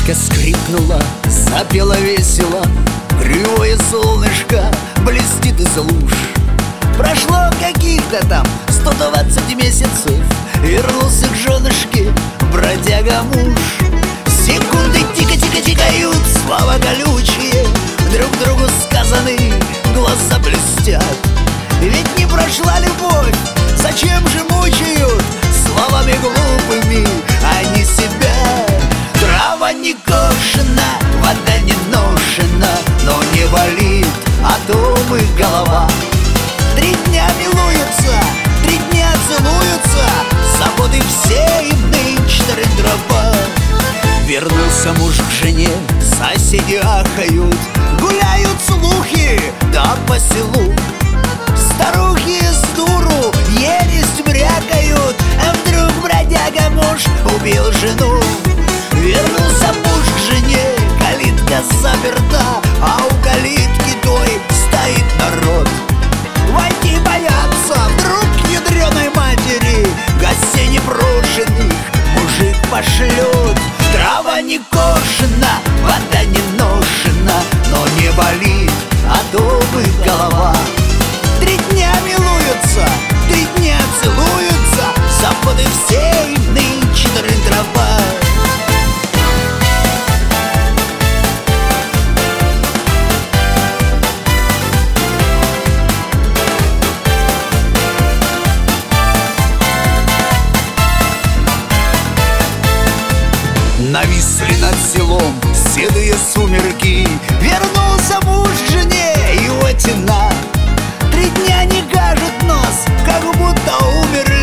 Калитка скрипнула, запела весело, кривое солнышко блестит из луж. Прошло каких-то там 120 месяцев, вернулся к женушке бродяга-муж. Секунды тихо-тихо тикают, слова колючие друг другу сказаны, глаза блестят. Ведь не прошла любовь, зачем же мучают словами глупыми они себя? Трава не кошена, вода не ношена, но не болит от умы голова. 3 дня милуются, 3 дня целуются, заботы все им нынче дрова. Вернулся муж к жене, соседи ахают, гуляют слухи, да по селу. Старухи с дуру ересь брякают, а вдруг бродяга муж убил жену. Вернулся муж к жене, калитка заперта, а у калитки той стоит народ. Войти боятся, вдруг к ядреной матери гостей непрошенных мужик пошлет. Трава не кошена, вода не ношена, но не болит от умы голова. 3 дня милуются, 3 дня целуются, заботы все им нынче дрова. Нависли над селом седые сумерки, вернулся муж к жене, его тена. 3 дня не кажет нос, как будто умер